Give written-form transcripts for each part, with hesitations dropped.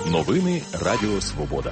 Новини Радіо Свобода.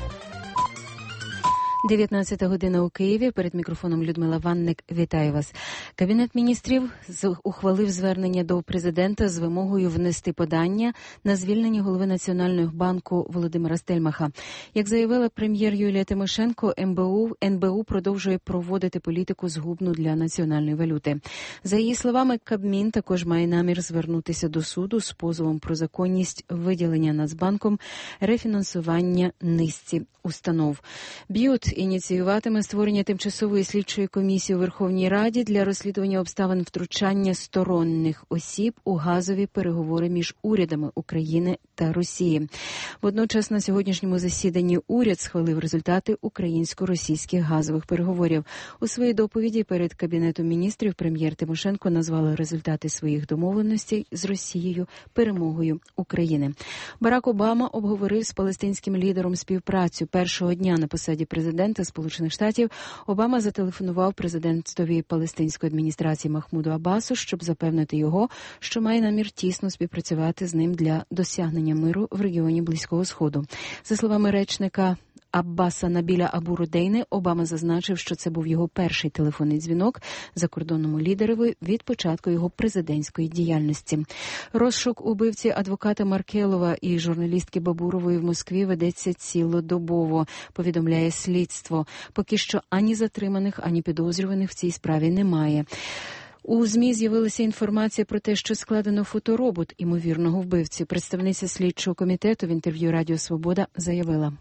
19 година у Києві. Перед мікрофоном Людмила Ванник. Вітаю вас. Кабінет міністрів ухвалив звернення до президента з вимогою внести подання на звільнення голови Національного банку Володимира Стельмаха. Як заявила прем'єр Юлія Тимошенко, НБУ продовжує проводити політику згубну для національної валюти. За її словами, Кабмін також має намір звернутися до суду з позовом про законність виділення Нацбанком рефінансування низці установ. БЮТ ініціюватиме створення тимчасової слідчої комісії у Верховній Раді для розслідування обставин втручання сторонніх осіб у газові переговори між урядами України та Росії. Водночас на сьогоднішньому засіданні уряд схвалив результати українсько-російських газових переговорів. У своїй доповіді перед Кабінетом міністрів прем'єр Тимошенко назвала результати своїх домовленостей з Росією перемогою України. Барак Обама обговорив з палестинським лідером співпрацю. Першого дня на посаді президента Сполучених Штатів Обама зателефонував президентові палестинської адміністрації Махмуду Аббасу, щоб запевнити його, що має намір тісно співпрацювати з ним для досягнення миру в регіоні Близького Сходу. За словами речника Аббаса Набіля Абу-Рудейни, Обама зазначив, що це був його перший телефонний дзвінок закордонному лідерові від початку його президентської діяльності. Розшук убивці адвоката Маркелова і журналістки Бабурової в Москві ведеться цілодобово, повідомляє слідство. Поки що ані затриманих, ані підозрюваних в цій справі немає. У ЗМІ з'явилася інформація про те, що складено фоторобот імовірного вбивці. Представниця слідчого комітету в інтерв'ю Радіо Свобода заявила: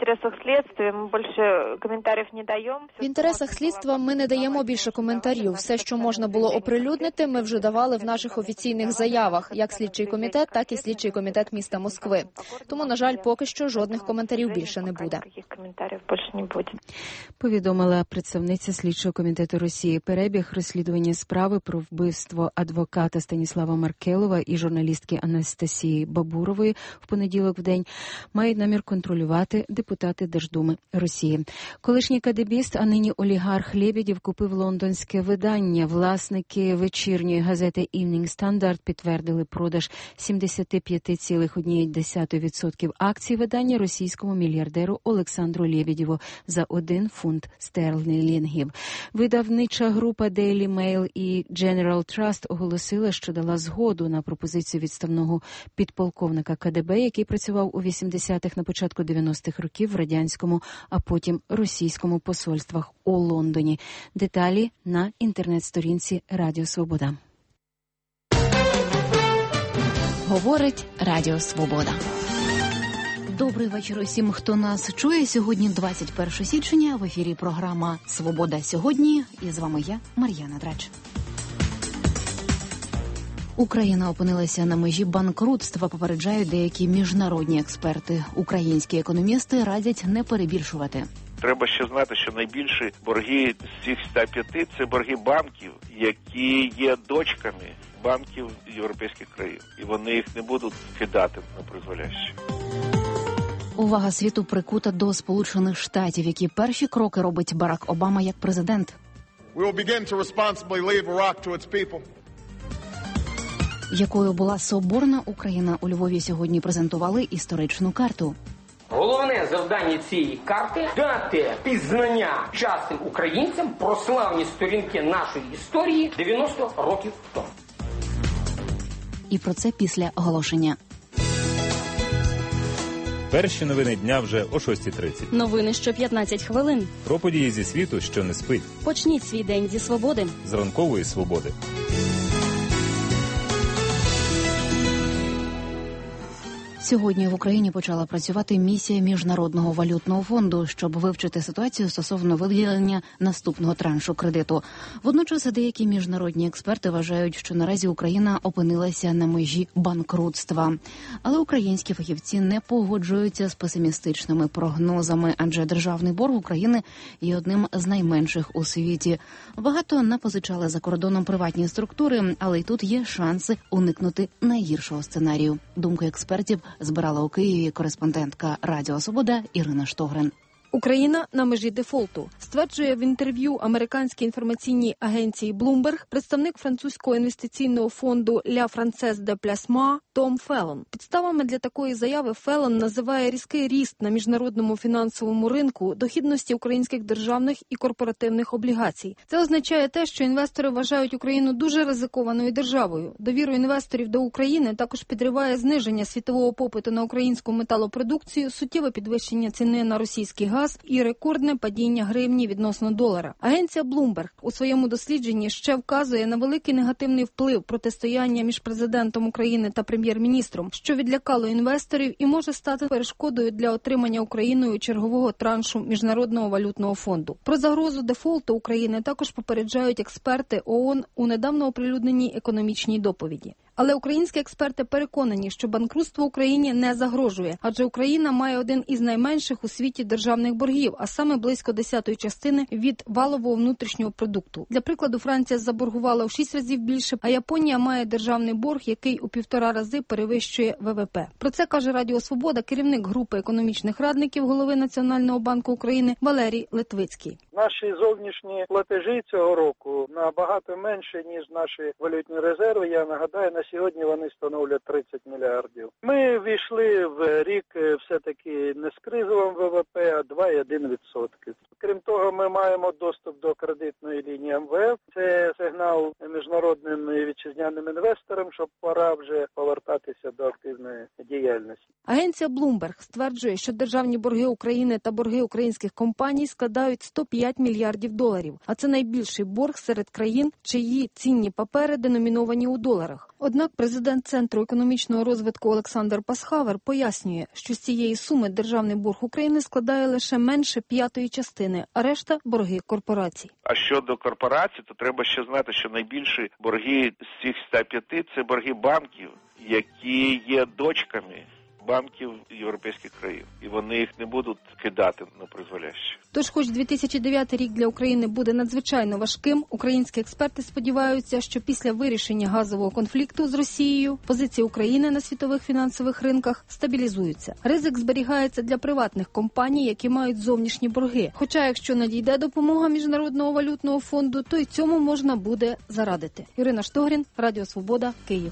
В інтересах слідства ми не даємо більше коментарів. Все, що можна було оприлюднити, ми вже давали в наших офіційних заявах, як слідчий комітет, так і слідчий комітет міста Москви. Тому, на жаль, поки що жодних коментарів більше не буде. Повідомила представниця слідчого комітету Росії. Перебіг розслідування справи про вбивство адвоката Станіслава Маркелова і журналістки Анастасії Бабурової в понеділок вдень мають намір контролювати депутати Держдуми Росії. Колишній кадебіст, а нині олігарх Лєбєдєв купив лондонське видання. Власники вечірньої газети Evening Standard підтвердили продаж 75,1% акцій видання російському мільярдеру Олександру Лєбєдєву за 1 фунт стерлінгів. Видавнича група Daily Mail і General Trust оголосила, що дала згоду на пропозицію відставного підполковника КДБ, який працював у 80-х, на початку 90-х років в радянському, а потім російському посольствах у Лондоні. Деталі на інтернет-сторінці Радіо Свобода. Говорить Радіо Свобода. Добрий вечір усім, хто нас чує. Сьогодні 21 січня, в ефірі програма «Свобода сьогодні». І з вами я, Мар'яна Драч. Україна опинилася на межі банкрутства, попереджають деякі міжнародні експерти. Українські економісти радять не перебільшувати. Треба ще знати, що найбільші борги з цих 105 – це борги банків, які є дочками банків європейських країн. І вони їх не будуть кидати на призволяще. Увага світу прикута до Сполучених Штатів, які перші кроки робить Барак Обама як президент. Якою була соборна Україна, у Львові сьогодні презентували історичну карту. Головне завдання цієї карти – дати пізнання часу українцям про славні сторінки нашої історії 90 років тому. І про це після оголошення. Перші новини дня вже о 6:30. Новини що 15 хвилин. Про події зі світу, що не спить. Почніть свій день зі свободи. З ранкової свободи. Сьогодні в Україні почала працювати місія Міжнародного валютного фонду, щоб вивчити ситуацію стосовно виділення наступного траншу кредиту. Водночас деякі міжнародні експерти вважають, що наразі Україна опинилася на межі банкрутства. Але українські фахівці не погоджуються з песимістичними прогнозами, адже державний борг України є одним з найменших у світі. Багато напозичали за кордоном приватні структури, але й тут є шанси уникнути найгіршого сценарію. Думку експертів збирала у Києві кореспондентка Радіо Свобода Ірина Штогрин. Україна на межі дефолту, стверджує в інтерв'ю американській інформаційній агенції Bloomberg представник французького інвестиційного фонду «Ля Франсес де Плясма» Том Феллон. Підставами для такої заяви Феллон називає різкий ріст на міжнародному фінансовому ринку дохідності українських державних і корпоративних облігацій. Це означає те, що інвестори вважають Україну дуже ризикованою державою. Довіру інвесторів до України також підриває зниження світового попиту на українську металопродукцію, суттєве підвищення ціни на російський газ і рекордне падіння гривні відносно долара. Агенція Bloomberg у своєму дослідженні ще вказує на великий негативний вплив протистояння між президентом України та прем'єр-міністром, що відлякало інвесторів і може стати перешкодою для отримання Україною чергового траншу Міжнародного валютного фонду. Про загрозу дефолту України також попереджають експерти ООН у недавно оприлюдненій економічній доповіді. Але українські експерти переконані, що банкрутство Україні не загрожує, адже Україна має один із найменших у світі державних боргів, а саме близько 10-ї частини від валового внутрішнього продукту. Для прикладу, Франція заборгувала в 6 разів більше, а Японія має державний борг, який у 1,5 рази перевищує ВВП. Про це каже Радіо Свобода керівник групи економічних радників голови Національного банку України Валерій Литвицький. Наші зовнішні платежі цього року набагато менше, ніж наші валютні резерви. Я нагадаю, на сьогодні вони становлять 30 мільярдів. Ми війшли в рік все-таки не з кризовим ВВП, а 2,1%. Крім того, ми маємо доступ до кредитної лінії МВФ. Це сигнал міжнародним і вітчизняним інвесторам, що пора вже повертатися до активної діяльності. Агенція Bloomberg стверджує, що державні борги України та борги українських компаній складають 105 мільярдів доларів, а це найбільший борг серед країн, чиї цінні папери деноміновані у доларах. Однак президент Центру економічного розвитку Олександр Пасхавер пояснює, що з цієї суми державний борг України складає лише менше 1/5 частини, а решта – борги корпорацій. А щодо корпорацій, то треба ще знати, що найбільші борги з цих 105 – це борги банків, які є дочками банків європейських країн. І вони їх не будуть кидати на призволяще. Тож, хоч 2009 рік для України буде надзвичайно важким, українські експерти сподіваються, що після вирішення газового конфлікту з Росією позиції України на світових фінансових ринках стабілізуються. Ризик зберігається для приватних компаній, які мають зовнішні борги. Хоча, якщо надійде допомога Міжнародного валютного фонду, то й цьому можна буде зарадити. Ірина Штогрін, Радіо Свобода, Київ.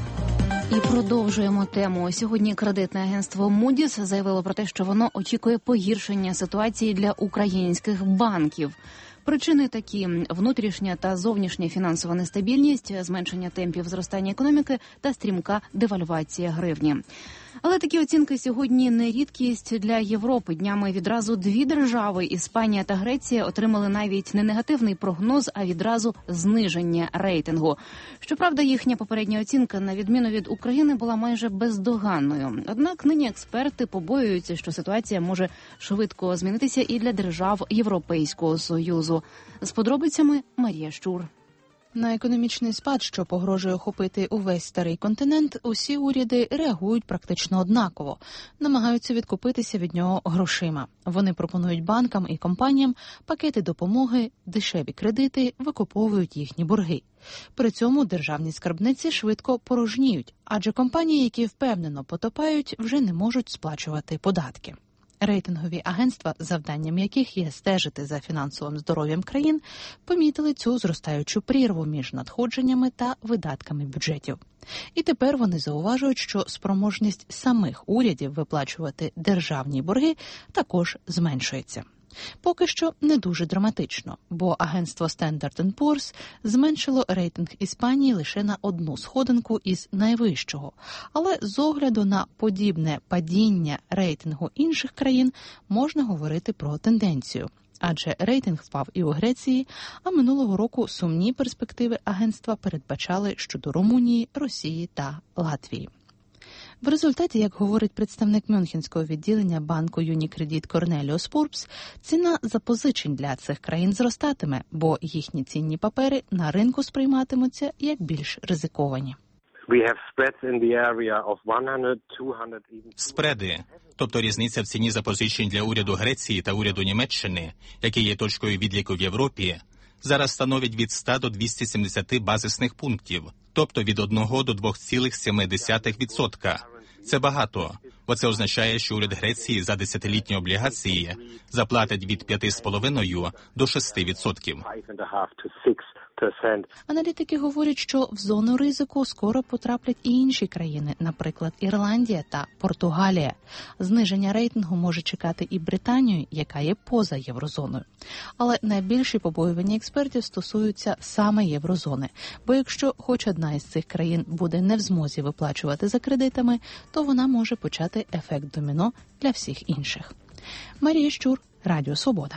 І продовжуємо тему. Сьогодні кредитне агентство Moody's заявило про те, що воно очікує погіршення ситуації для українських банків. Причини такі – внутрішня та зовнішня фінансова нестабільність, зменшення темпів зростання економіки та стрімка девальвація гривні. Але такі оцінки сьогодні не рідкість для Європи. Днями відразу 2 держави – Іспанія та Греція – отримали навіть не негативний прогноз, а відразу зниження рейтингу. Щоправда, їхня попередня оцінка, на відміну від України, була майже бездоганною. Однак нині експерти побоюються, що ситуація може швидко змінитися і для держав Європейського Союзу. З подробицями Марія Щур. На економічний спад, що погрожує охопити увесь старий континент, усі уряди реагують практично однаково, намагаються відкупитися від нього грошима. Вони пропонують банкам і компаніям пакети допомоги, дешеві кредити, викуповують їхні борги. При цьому державні скарбниці швидко порожніють, адже компанії, які впевнено потопають, вже не можуть сплачувати податки. Рейтингові агентства, завданням яких є стежити за фінансовим здоров'ям країн, помітили цю зростаючу прірву між надходженнями та видатками бюджетів. І тепер вони зауважують, що спроможність самих урядів виплачувати державні борги також зменшується. Поки що не дуже драматично, бо агентство Standard & Poor's зменшило рейтинг Іспанії лише на 1 сходинку із найвищого. Але з огляду на подібне падіння рейтингу інших країн можна говорити про тенденцію. Адже рейтинг впав і у Греції, а минулого року сумні перспективи агентства передбачали щодо Румунії, Росії та Латвії. В результаті, як говорить представник Мюнхенського відділення банку Unicredit Cornelius Purps, ціна запозичень для цих країн зростатиме, бо їхні цінні папери на ринку сприйматимуться як більш ризиковані. Спреди, тобто різниця в ціні запозичень для уряду Греції та уряду Німеччини, які є точкою відліку в Європі, зараз становить від 100 до 270 базисних пунктів, тобто від 1 до 2,7%. Це багато, бо це означає, що уряд Греції за 10-літні облігації заплатить від 5,5 до 6%. Аналітики говорять, що в зону ризику скоро потраплять і інші країни, наприклад, Ірландія та Португалія. Зниження рейтингу може чекати і Британію, яка є поза єврозоною. Але найбільші побоювання експертів стосуються саме єврозони. Бо якщо хоч одна із цих країн буде не в змозі виплачувати за кредитами, то вона може почати ефект доміно для всіх інших. Марія Щур, Радіо Свобода.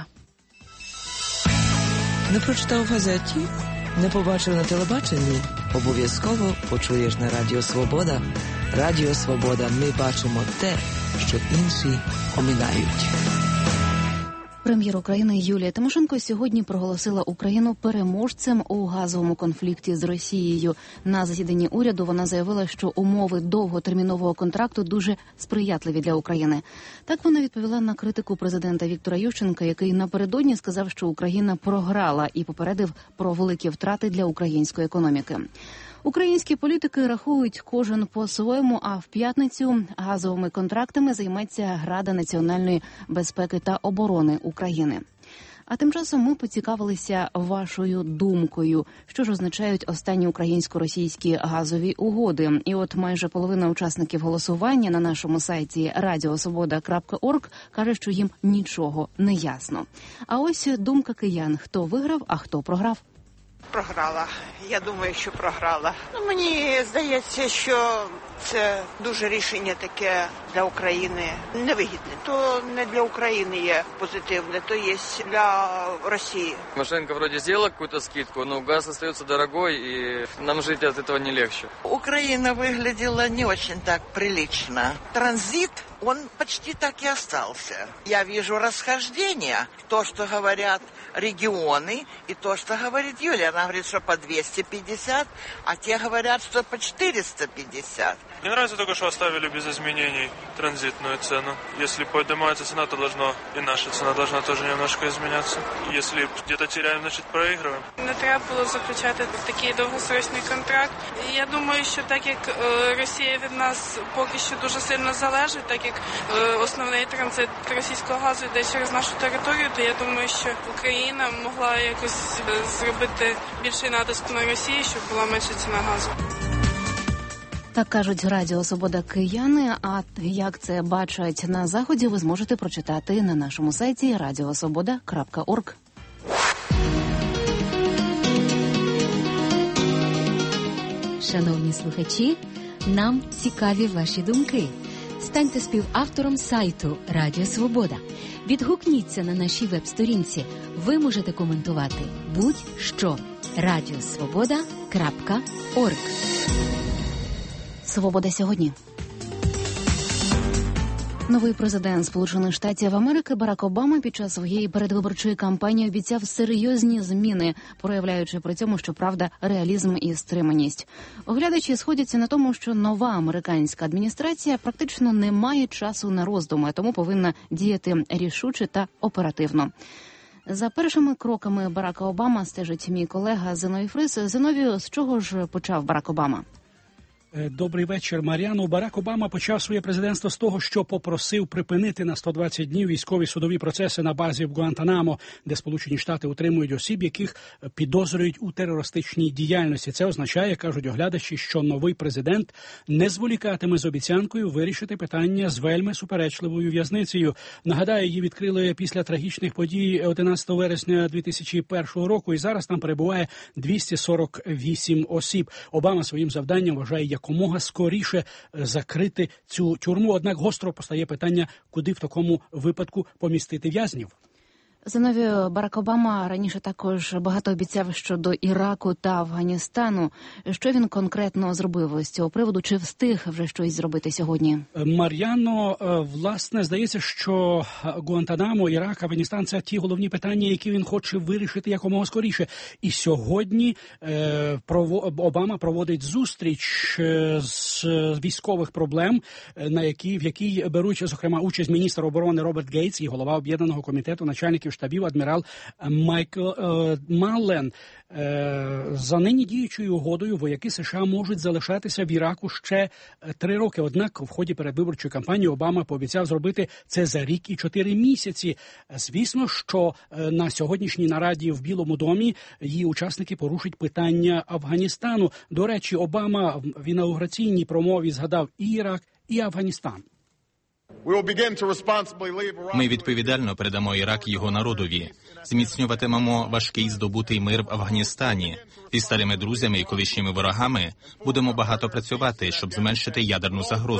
Не прочитав в газеті? Не побачив на телебаченні? Обов'язково почуєш на Радіо Свобода. Радіо Свобода. Ми бачимо те, що інші оминають. Прем'єр України Юлія Тимошенко сьогодні проголосила Україну переможцем у газовому конфлікті з Росією. На засіданні уряду вона заявила, що умови довготермінового контракту дуже сприятливі для України. Так вона відповіла на критику президента Віктора Ющенка, який напередодні сказав, що Україна програла і попередив про великі втрати для української економіки. Українські політики рахують кожен по-своєму, а в п'ятницю газовими контрактами займеться Рада національної безпеки та оборони України. А тим часом ми поцікавилися вашою думкою, що ж означають останні українсько-російські газові угоди. І от майже половина учасників голосування на нашому сайті radiosvoboda.org каже, що їм нічого не ясно. А ось думка киян, хто виграв, а хто програв. Програла. Я думаю, що програла. Мені здається, що це дуже рішення таке для України невигідне. То не для України є позитивне, то є для Росії. Тимошенко вроде сделала какую-то скидку, но газ остается дорогой, и нам жить от этого не легче. Украина выглядела не очень так прилично. Транзит, он почти так и остался. Я вижу расхождения. То, что говорят регионы, и то, что говорит Юлия. Она говорит, что по 250, а те говорят, что по 450. Мне нравится только, что оставили без изменений транзитную цену. Если поднимается цена, то и наша цена должна тоже немножко изменяться. Если где-то теряем, значит проигрываем. Не треба було заключати такий довгосрочний контракт. Я думаю, що так як Росія від нас поки що дуже сильно залежить, так як основний транзит російського газу йде через нашу територію, то я думаю, що Україна могла якось зробити більший натиск на Росію, щоб була менша ціна газу. Так кажуть Радіо Свобода кияни, а як це бачать на Заході, ви зможете прочитати на нашому сайті radiosvoboda.org. Шановні слухачі, нам цікаві ваші думки. Станьте співавтором сайту Радіо Свобода. Відгукніться на нашій веб-сторінці. Ви можете коментувати будь-що. radiosvoboda.org. Свобода сьогодні. Новий президент Сполучених Штатів Америки Барак Обама під час своєї передвиборчої кампанії обіцяв серйозні зміни, проявляючи при цьому, щоправда, реалізм і стриманість. Оглядачі сходяться на тому, що нова американська адміністрація практично не має часу на роздуми, тому повинна діяти рішуче та оперативно. За першими кроками Барака Обама стежить мій колега Зиновій Фрис. Зиновію, з чого ж почав Барак Обама? Добрий вечір, Мар'яно. Барак Обама почав своє президентство з того, що попросив припинити на 120 днів військові судові процеси на базі в Гуантанамо, де Сполучені Штати утримують осіб, яких підозрюють у терористичній діяльності. Це означає, кажуть оглядачі, що новий президент не зволікатиме з обіцянкою вирішити питання з вельми суперечливою в'язницею. Нагадаю, її відкрили після трагічних подій 11 вересня 2001 року, і зараз там перебуває 248 осіб. Обама своїм завданням вважає якомога скоріше закрити цю тюрму. Однак гостро постає питання, куди в такому випадку помістити в'язнів. Зиновію, Барак Обама раніше також багато обіцяв щодо Іраку та Афганістану. Що він конкретно зробив з цього приводу? Чи встиг вже щось зробити сьогодні? Мар'яно, власне, здається, що Гуантанамо, Ірак, Афганістан – це ті головні питання, які він хоче вирішити якомога скоріше. І сьогодні Обама проводить зустріч з військових проблем, в якій беруть, зокрема, участь міністр оборони Роберт Гейтс і голова Об'єднаного комітету начальників штабів адмірал Майкл Маллен. За нині діючою угодою вояки США можуть залишатися в Іраку ще 3 роки. Однак в ході передвиборчої кампанії Обама пообіцяв зробити це за рік і 4 місяці. Звісно, що на сьогоднішній нараді в Білому домі її учасники порушать питання Афганістану. До речі, Обама в інаугураційній промові згадав і Ірак, і Афганістан. Ми відповідально передамо Ірак його народові. Зміцнюватимемо важкий здобутий мир в Афганістані. Зі старими друзями і колишніми ворогами будемо багато працювати, щоб зменшити ядерну загрозу.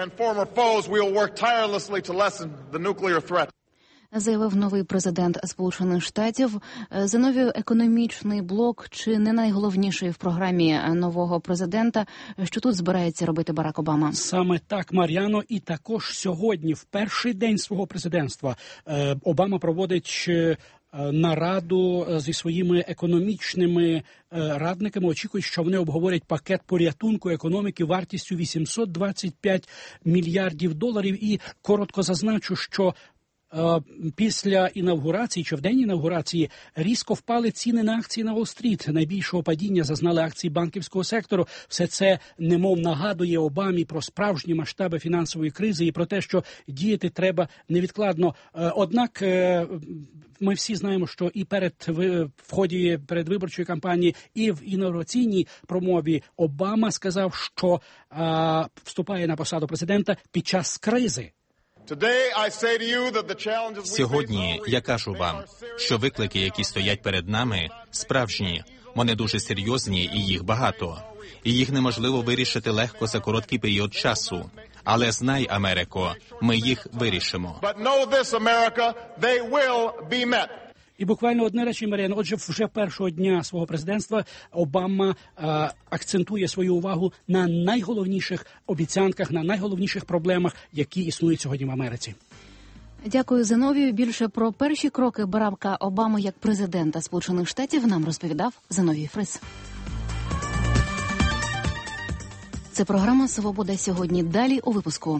Заявив новий президент Сполучених Штатів. Зиновію, економічний блок чи не найголовніший в програмі нового президента, що тут збирається робити Барак Обама? Саме так, Мар'яно, і також сьогодні, в перший день свого президентства, Обама проводить нараду зі своїми економічними радниками. Очікують, що вони обговорять пакет порятунку економіки вартістю $825 мільярдів. І коротко зазначу, що після інавгурації, чи в день інавгурації, різко впали ціни на акції на Уолл-стріт. Найбільшого падіння зазнали акції банківського сектору. Все це немов нагадує Обамі про справжні масштаби фінансової кризи і про те, що діяти треба невідкладно. Однак ми всі знаємо, що і в ході передвиборчої кампанії, і в інавгураційній промові Обама сказав, що вступає на посаду президента під час кризи. Сьогодні я кажу вам, що виклики, які стоять перед нами, справжні, вони дуже серйозні і їх багато. І їх неможливо вирішити легко за короткий період часу. Але знай, Америко, ми їх вирішимо. І буквально одне речі, Мар'яно. Отже, вже першого дня свого президентства Обама акцентує свою увагу на найголовніших обіцянках, на найголовніших проблемах, які існують сьогодні в Америці. Дякую, Зиновію. Більше про перші кроки Барака Обами як президента Сполучених Штатів нам розповідав Зиновій Фрис. Це програма «Свобода сьогодні». Далі у випуску.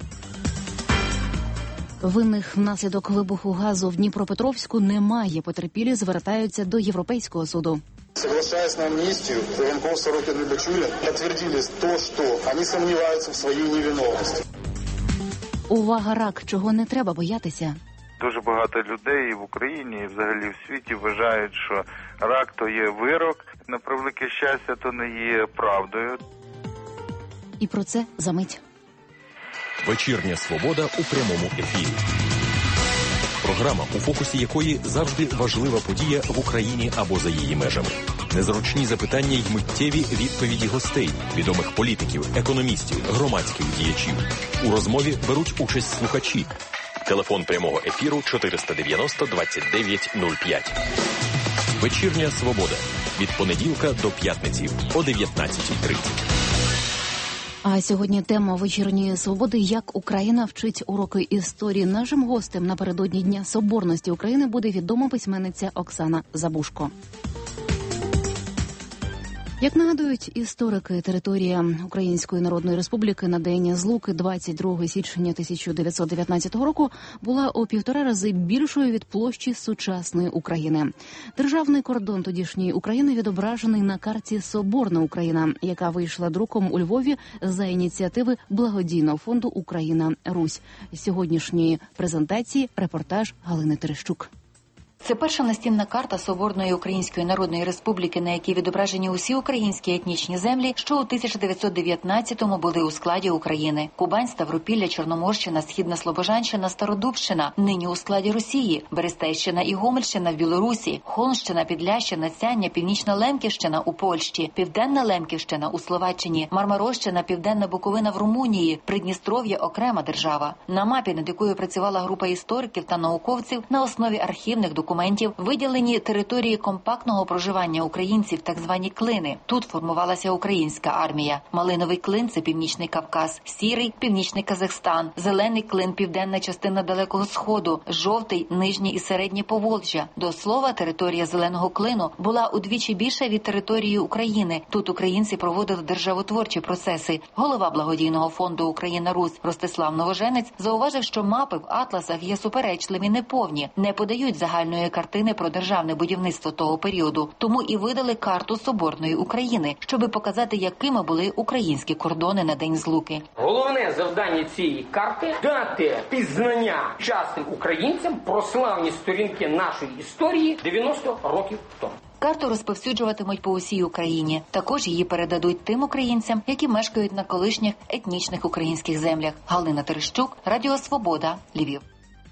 Винних внаслідок вибуху газу в Дніпропетровську немає. Потерпілі звертаються до Європейського суду. Соглашаясь на амнистию, Военков, Сорокин и Бачулин подтвердили то, что они сомневаются в своей невиновности. Увага, рак, чого не треба боятися. Дуже багато людей і в Україні, і взагалі в світі вважають, що рак то є вирок, на превелике щастя, то не є правдою. І про це за мить. Вечірня свобода у прямому ефірі. Програма, у фокусі якої завжди важлива подія в Україні або за її межами. Незручні запитання й миттєві відповіді гостей, відомих політиків, економістів, громадських діячів. У розмові беруть участь слухачі. Телефон прямого ефіру 490-29-05. Вечірня свобода. Від понеділка до п'ятниці о 19:30. А сьогодні тема вечірньої свободи – як Україна вчить уроки історії. Нашим гостем напередодні Дня Соборності України буде відома письменниця Оксана Забушко. Як нагадують історики, територія Української Народної Республіки на день злуки 22 січня 1919 року була у 1,5 рази більшою від площі сучасної України. Державний кордон тодішньої України відображений на карті «Соборна Україна», яка вийшла друком у Львові за ініціативи благодійного фонду «Україна-Русь». З сьогоднішньої презентації репортаж Галини Терещук. Це перша настінна карта Соборної Української Народної Республіки, на якій відображені усі українські етнічні землі, що у 1919-му були у складі України. Кубань, Ставропілля, Чорноморщина, Східна Слобожанщина, Стародубщина, нині у складі Росії, Берестейщина і Гомельщина в Білорусі, Холмщина, Підлящина, Цяння, Північна Лемківщина у Польщі, Південна Лемківщина у Словаччині, Мармарощина, Південна Буковина в Румунії, Придністров'я – окрема держава. На мапі, над якою працювала група істориків та науковців на основі архівних документів моментів виділені території компактного проживання українців, так звані клини. Тут формувалася українська армія. Малиновий клин – це Північний Кавказ, сірий – Північний Казахстан, зелений клин – південна частина Далекого Сходу, жовтий – Нижнє і Середнє Поволжя. До слова, територія зеленого клину була удвічі більша від території України. Тут українці проводили державотворчі процеси. Голова благодійного фонду «Україна-Русь» Ростислав Новоженець зауважив, що мапи в атласах є суперечливі, неповні, не подають загальної картини про державне будівництво того періоду. Тому і видали карту Соборної України, щоби показати, якими були українські кордони на День Злуки. Головне завдання цієї карти – дати пізнання частим українцям про славні сторінки нашої історії 90 років тому. Карту розповсюджуватимуть по усій Україні. Також її передадуть тим українцям, які мешкають на колишніх етнічних українських землях. Галина Терещук, Радіо Свобода, Львів.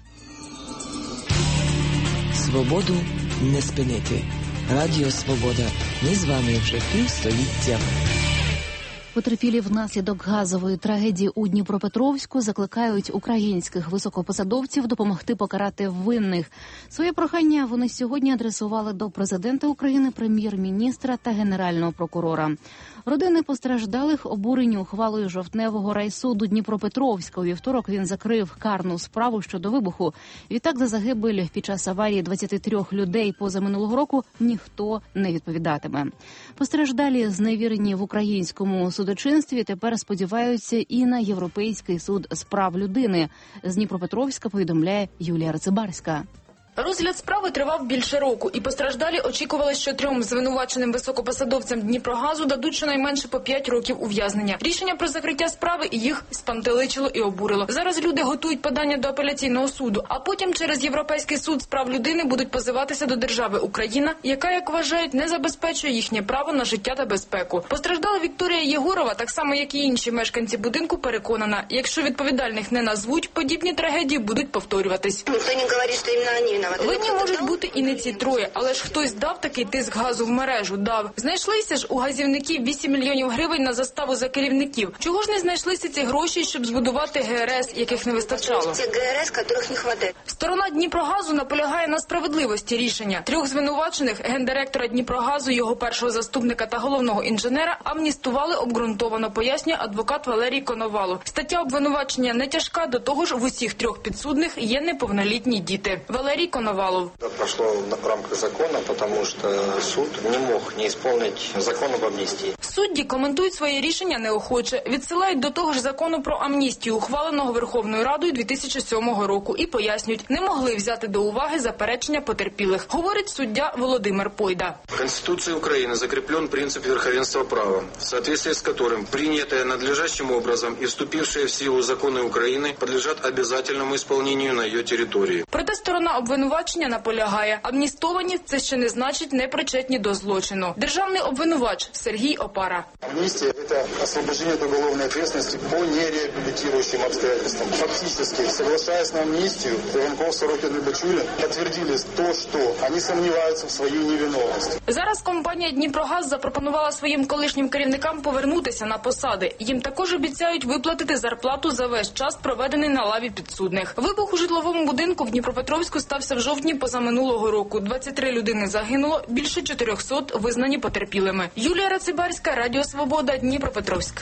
Свободу не спинити. Радіо Свобода. Ми з вами вже півстоліття. Потерпілі внаслідок газової трагедії у Дніпропетровську закликають українських високопосадовців допомогти покарати винних. Своє прохання вони сьогодні адресували до президента України, прем'єр-міністра та генерального прокурора. Родини постраждалих обурені ухвалою жовтневого райсуду Дніпропетровська. У вівторок він закрив карну справу щодо вибуху. Відтак за загибель під час аварії 23 людей позаминулого року ніхто не відповідатиме. Постраждалі, зневірені в українському судочинстві, тепер сподіваються і на Європейський суд з прав людини. З Дніпропетровська повідомляє Юлія Рацибарська. Розгляд справи тривав більше року, і постраждалі очікували, що 3 звинуваченим високопосадовцям Дніпрогазу дадуть щонайменше по 5 років ув'язнення. Рішення про закриття справи їх спантеличило і обурило. Зараз люди готують подання до апеляційного суду, а потім через Європейський суд з прав людини будуть позиватися до держави Україна, яка, як вважають, не забезпечує їхнє право на життя та безпеку. Постраждала Вікторія Єгорова, так само як і інші мешканці будинку, переконана, якщо відповідальних не назвуть, подібні трагедії будуть повторюватись. Ніхто не говорить, що іменно вони винуваті. Винні можуть бути і не ці троє, але ж хтось дав такий тиск газу в мережу, дав. Знайшлися ж у газівників 8 мільйонів гривень на заставу за керівників. Чого ж не знайшлися ці гроші, щоб збудувати ГРС, яких не вистачало? Сторона Дніпрогазу наполягає на справедливості рішення. 3 звинувачених, гендиректора Дніпрогазу, його першого заступника та головного інженера, амністували обґрунтовано, пояснює адвокат Валерій Коновалов. Стаття обвинувачення не тяжка, до того ж в усіх 3 підсудних є неповнолітні діти. Валерій Коновалов. Прошло в рамках закона, потому что суд не мог не исполнить закон об амністії. Судді коментують своє рішення неохоче. Відсилають до того ж закону про амністію, ухваленого Верховною Радою 2007 року, і пояснюють, не могли взяти до уваги заперечення потерпілих, говорить суддя Володимир Пойда. В Конституции Украины закреплен принцип верховенства права, в соответствии с которым принятые надлежащим образом и вступившие в силу законы Украины подлежат обязательному исполнению на ее территории. Проте сторона обвинувачення наполягає, амністовані – це ще не значить не причетні до злочину. Державний обвинувач Сергій Опара. Амнистия – это освобождение от уголовной ответственности по нереабилитирующим обстоятельствам. Фактически, соглашаясь на амнистию, Иванков, Сорокин и Бачулин подтвердили то, что они сомневаются в своей невиновности. Зараз компанія «Дніпрогаз» запропонувала своїм колишнім керівникам повернутися на посади. Їм також обіцяють виплатити зарплату за весь час, проведений на лаві підсудних. Вибух у житловому будинку в Дніпропетровську стався в жовтні позаминулого року. 23 людини загинуло, більше 400 визнані потерпілими. Юлія Рацибарська, Радіо Свобода, Дніпропетровськ.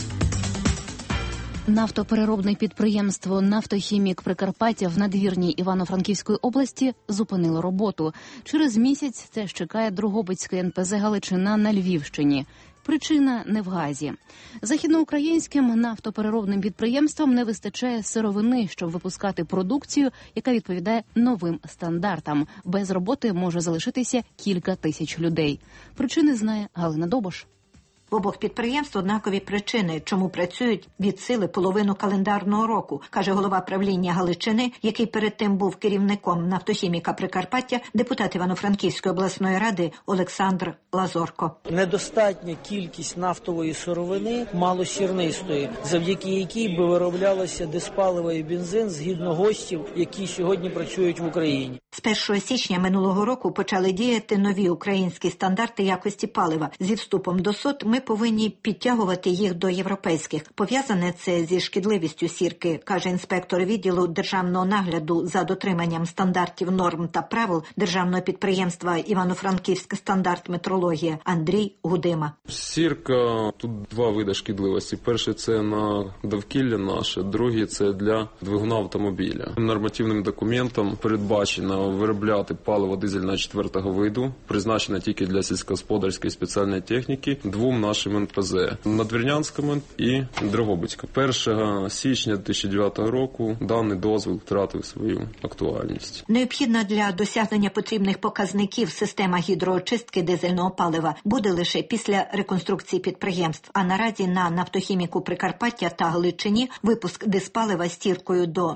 Нафтопереробне підприємство «Нафтохімік Прикарпаття» в надвірній Івано-Франківської області зупинило роботу. Через місяць це ж чекає Дрогобицьке НПЗ «Галичина» на Львівщині. Причина не в газі. Західноукраїнським нафтопереробним підприємствам не вистачає сировини, щоб випускати продукцію, яка відповідає новим стандартам. Без роботи може залишитися кілька тисяч людей. Причини знає Галина Добош. В обох підприємств однакові причини, чому працюють від сили половину календарного року, каже голова правління Галичини, який перед тим був керівником «Нафтохіміка Прикарпаття», депутат Івано-Франківської обласної ради Олександр Лазорко. Недостатня кількість нафтової сировини, малосірнистої, завдяки якій би вироблялося диспаливо і бензин згідно ГОСТів, які сьогодні працюють в Україні. З 1 січня минулого року почали діяти нові українські стандарти якості палива. Зі вступом до СОТ ми повинні підтягувати їх до європейських. Пов'язане це зі шкідливістю сірки, каже інспектор відділу державного нагляду за дотриманням стандартів, норм та правил державного підприємства Івано-Франківська стандарт метрологія Андрій Гудима. Сірка, тут два види шкідливості. Перший – це на довкілля наше, другий – це для двигуна автомобіля. Нормативним документом передбачено виробляти паливо дизельне 4-го виду, призначене тільки для сільськогосподарської спеціальної техніки, двом нашим НПЗ – Надвірнянському і Дрогобицькому. 1 січня 2009 року даний дозвіл втратив свою актуальність. Необхідна для досягнення потрібних показників система гідроочистки дизельного палива буде лише після реконструкції підприємств. А наразі на нафтохіміку Прикарпаття та Галичині випуск диспалива з тіркою до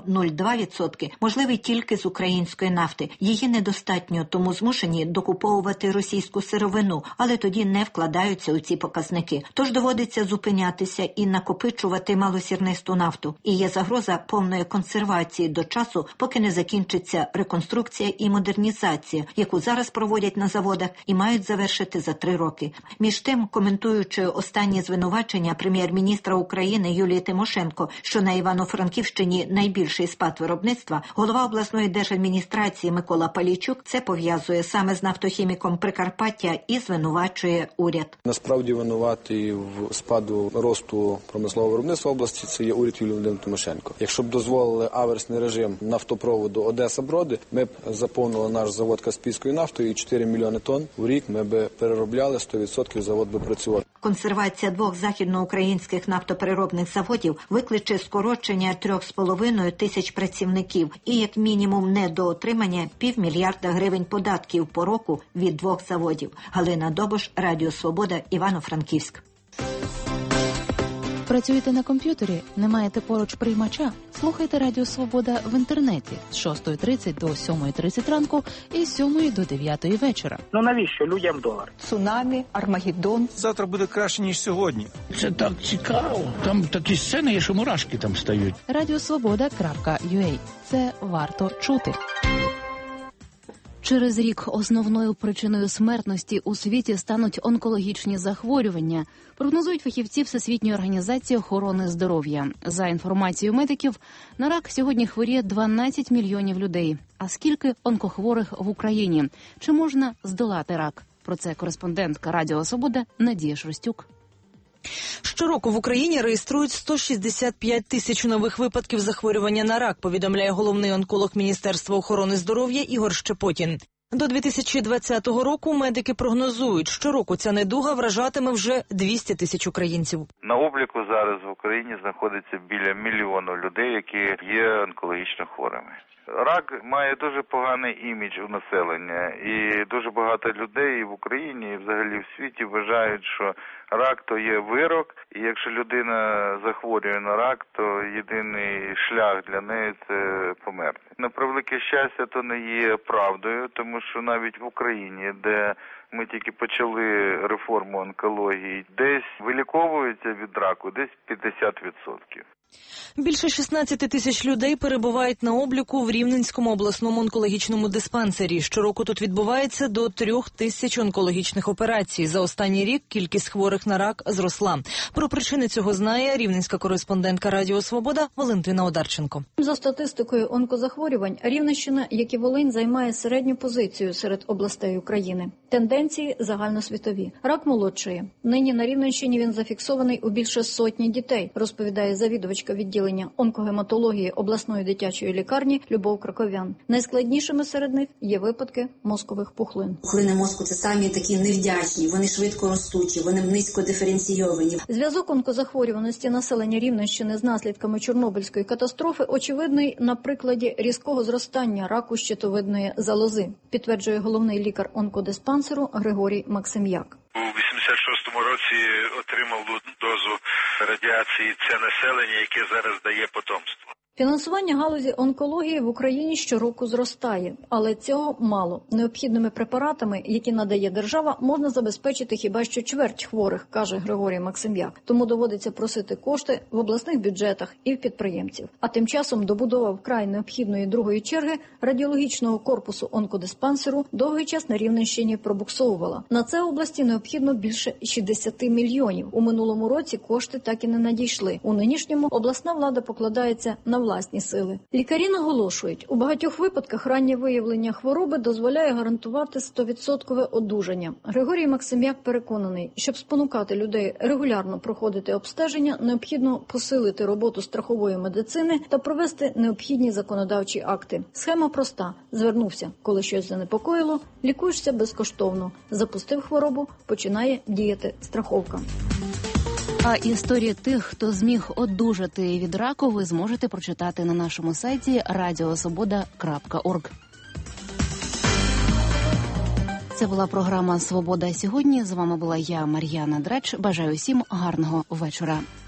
0,2% можливий тільки з української нафти. Її недостатньо, тому змушені докуповувати російську сировину, але тоді не вкладаються у ці показники. Тож доводиться зупинятися і накопичувати малосірнисту нафту. І є загроза повної консервації до часу, поки не закінчиться реконструкція і модернізація, яку зараз проводять на заводах і мають завершити за 3 роки. Між тим, коментуючи останні звинувачення прем'єр-міністра України Юлії Тимошенко, що на Івано-Франківщині найбільший спад виробництва, голова обласної держадміністрації Микола Палійчук це пов'язує саме з нафтохіміком Прикарпаття і звинувачує уряд. Насправді винуватий в спаду росту промислового виробництва області це є уряд Юлії Володимирівни Тимошенко. Якщо б дозволили аверсний режим нафтопроводу Одеса-Броди, ми б заповнили наш завод Каспійською нафтою і 4 мільйони тонн у рік ми б переробляли, 100% завод би працював. Консервація 2 західноукраїнських нафтопереробних заводів викличе скорочення 3,5 тисяч працівників і як мінімум недоотримання 500 мільярда гривень податків по року від 2 заводів. Галина Добош, Радіо Свобода, Івано-Франківськ. Працюєте на комп'ютері? Не маєте поруч приймача? Слухайте Радіо Свобода в інтернеті з 6:30 до 7:30 ранку і з 7 до 9 вечора. Ну навіщо людям долар? Цунамі, Армагеддон. Завтра буде краще, ніж сьогодні. Це так цікаво. Там такі сцени є, що мурашки там стають. Радіосвобода.ua. Це варто чути. Через рік основною причиною смертності у світі стануть онкологічні захворювання, прогнозують фахівці Всесвітньої організації охорони здоров'я. За інформацією медиків, на рак сьогодні хворіє 12 мільйонів людей. А скільки онкохворих в Україні? Чи можна здолати рак? Про це кореспондентка Радіо Свобода Надія Шерстюк. Щороку в Україні реєструють 165 тисяч нових випадків захворювання на рак, повідомляє головний онколог Міністерства охорони здоров'я Ігор Щепотін. До 2020 року медики прогнозують, щороку ця недуга вражатиме вже 200 тисяч українців. На обліку зараз в Україні знаходиться біля 1 мільйона людей, які є онкологічно хворими. Рак має дуже поганий імідж у населення, і дуже багато людей і в Україні, і взагалі в світі вважають, що рак – то є вирок, і якщо людина захворює на рак, то єдиний шлях для неї – це померти. На превелике щастя, то не є правдою, тому що навіть в Україні, де ми тільки почали реформу онкології, десь виліковуються від раку, десь 50%. Більше 16 тисяч людей перебувають на обліку в Рівненському обласному онкологічному диспансері. Щороку тут відбувається до 3 тисяч онкологічних операцій. За останній рік кількість хворих на рак зросла. Про причини цього знає рівненська кореспондентка Радіо Свобода Валентина Одарченко. За статистикою онкозахворювань, Рівненщина, як і Волинь, займає середню позицію серед областей України. Тенденції загальносвітові. Рак молодшає. Нині на Рівненщині він зафіксований у більше сотні дітей, розповідає завідувачка відділення онкогематології обласної дитячої лікарні Любов Краковян. Найскладнішими серед них є випадки мозкових пухлин. Пухлини мозку – це самі такі невдячні, вони швидко ростучі, вони низько диференційовані. Зв'язок онкозахворюваності населення Рівненщини з наслідками Чорнобильської катастрофи очевидний на прикладі різкого зростання раку щитовидної залози, підтверджує головний лікар онкодиспансеру Григорій Максим'як. У 86-му році отримав дозу радіації це населення, яке зараз дає потомство. Фінансування галузі онкології в Україні щороку зростає, але цього мало. Необхідними препаратами, які надає держава, можна забезпечити хіба що чверть хворих, каже Григорій Максим'як. Тому доводиться просити кошти в обласних бюджетах і в підприємців. А тим часом добудова вкрай необхідної другої черги радіологічного корпусу онкодиспансеру довгий час на Рівненщині пробуксовувала. На це області необхідно більше 60 мільйонів. У минулому році кошти так і не надійшли. У нинішньому обласна влада покладається на власні сили. Лікарі наголошують, у багатьох випадках раннє виявлення хвороби дозволяє гарантувати 100% одужання. Григорій Максим'як переконаний, щоб спонукати людей регулярно проходити обстеження, необхідно посилити роботу страхової медицини та провести необхідні законодавчі акти. Схема проста. Звернувся, коли щось занепокоїло, лікуєшся безкоштовно. Запустив хворобу, починає діяти страховка. А історії тих, хто зміг одужати від раку, ви зможете прочитати на нашому сайті radiosvoboda.org. Це була програма «Свобода сьогодні». З вами була я, Мар'яна Драч. Бажаю всім гарного вечора.